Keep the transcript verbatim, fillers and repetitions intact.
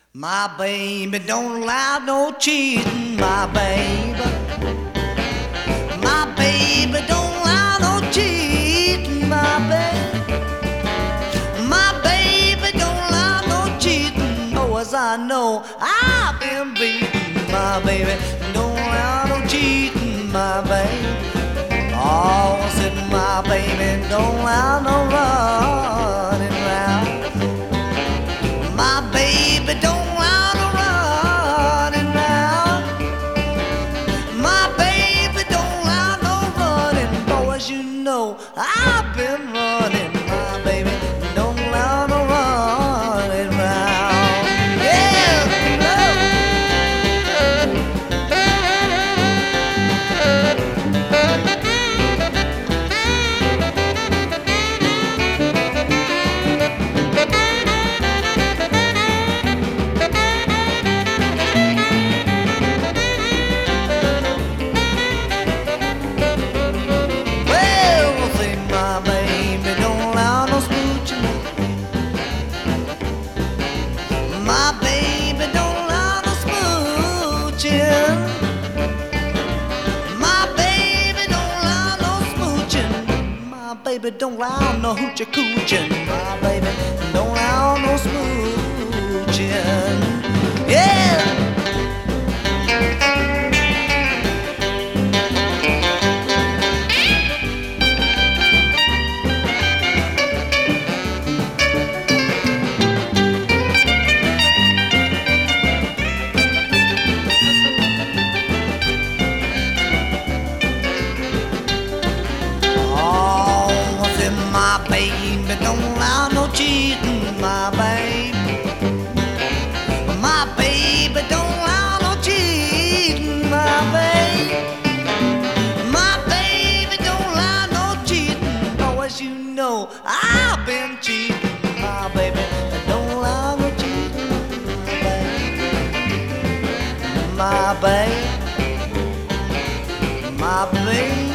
My baby don't allow no cheating, my baby. My baby don't allow no cheating, my baby. My baby don't allow no cheating, oh, as I know I've been beaten. My baby don't allow no cheating, my baby. Oh, I said my baby don't allow no running round. My baby don't allow no running round. My baby don't allow no running. Boy, as you know, I've been running. My baby don't allow no running round. Yeah, my baby don't allow no smooching. My baby don't allow no smooching. My baby don't allow no hoochie cooching. My baby don't allow no smooching. Yeah. My baby don't allow no cheating, my baby. My baby don't allow no cheating, my baby. My baby don't allow no cheating, oh, as you know I've been cheating. My baby don't allow no cheating, my baby. My baby, my baby.